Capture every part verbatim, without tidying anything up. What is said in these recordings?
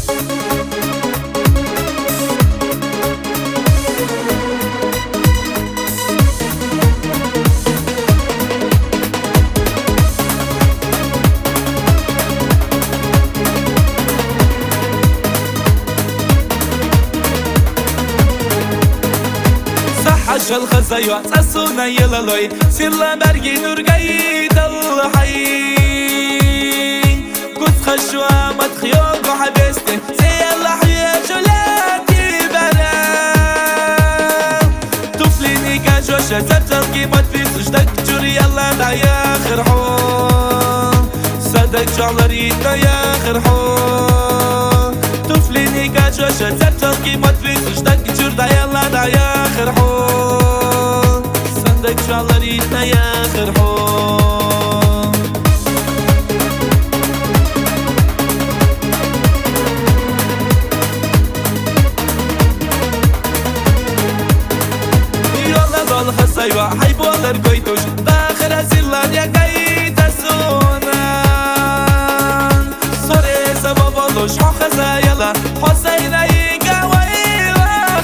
عشل خزايو عساسونا يلالوي سيلا برقي نرقاي دلحي قد خشوا متخيوك وحبستي سيلا حيا جلاتي بنا طفليني كاجوشة زرتلقي متفيسوش دك جوري يلا دا يا خرحون صدق جعلريتا يا خرحون طفليني كاجوشة زرتلقي متفيسوش دك جور دا يلا دا يا خرحون صدق جعلريتا يا خرحون يلا دول خسايوا حيبولر قويتوش داخل هزيلان يا قايد سونان صوري سبب بولوش حو خزايلا حسين ايقا ويلا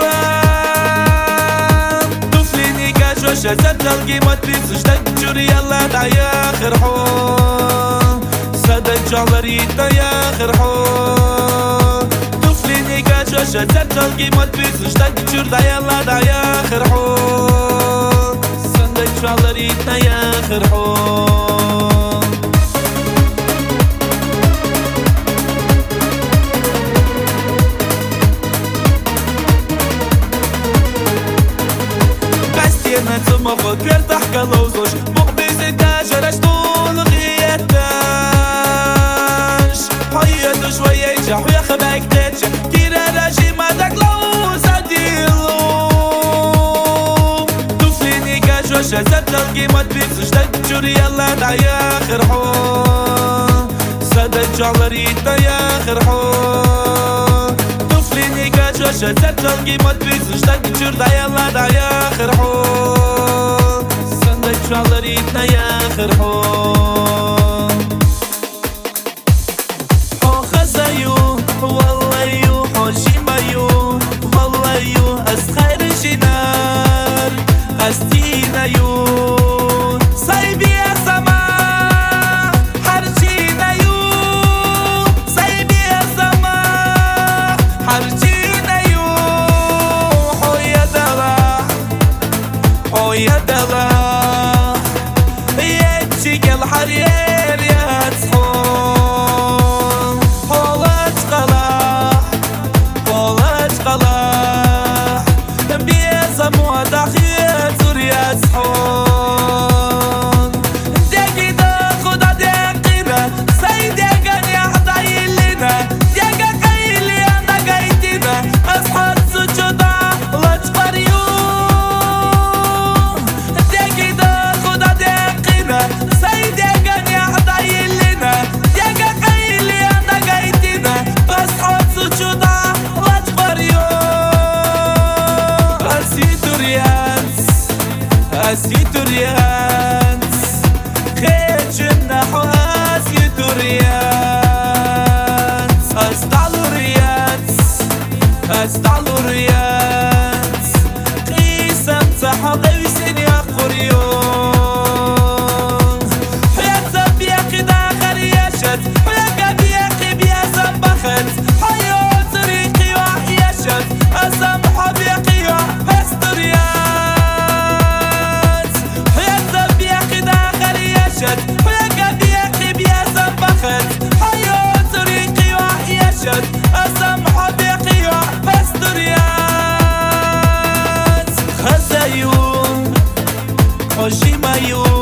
خيوان طفليني كاجوشة زرتلقي متفيسوش دك جوري يلا دا يا خرحون صدق جعلريتا يا خرحون طفليني كاجوشة زرتلقي متفيسوش دك جور دا يلا دا يا خرحون صدق جعلريتا يا خرحون بستينا تما خود بيرتاح كالوزوش مقبيز الداجرش طول غيتاش حياتو شوية يجح ويا خباك تتشح كيرا راجي مادك لوزا ديلو طفليني كاجوشة زرتلقي متفيسوش دك جوري يلا دا يا خرحون صدق جعلريتا يا خرحون طفليني كاجوشة زرتلقي متفيسوش دك جور دا يلا دا يا خرحون صدق جعلريتا يا خرحون حو خزايو والله يو حو جيمايو والله يو أسخير جنار أستينا يو سايبي يا سما حرجينا يو سايبي يا سما حرجينا يو حو يا دلا حو يا دلا يجيك الحرير يا تصحون حولت قلاح حولت قلاح بيزا موضح يزور يا تصحون ديكي داخد ديكينا سيديكن يحضي لنا ديكا قيلي انا قايتنا اصحاب سجودا لتفريون ديكي داخد ديكينا سيديكن يحضي لنا ديكا قيلي انا قايتنا اصحاب سجودا لتفريون اسيتوريانس اسيتوريانس خير جناحو اسيتوريانس استعلوريانس استعلوريانس قيسم صحو قيسين يا قريون حيا تبيقي داخل يشت حيا قبيقي بيزم بخت حيا طريقي وحيشت اسم حبيقي وهستوريانس حيا تبيقي داخل يشت حيا قبيقي بيزم بخت حيا طريقي وحيشت اسم حبيقي وهستوريانس خزايو حو جيمايو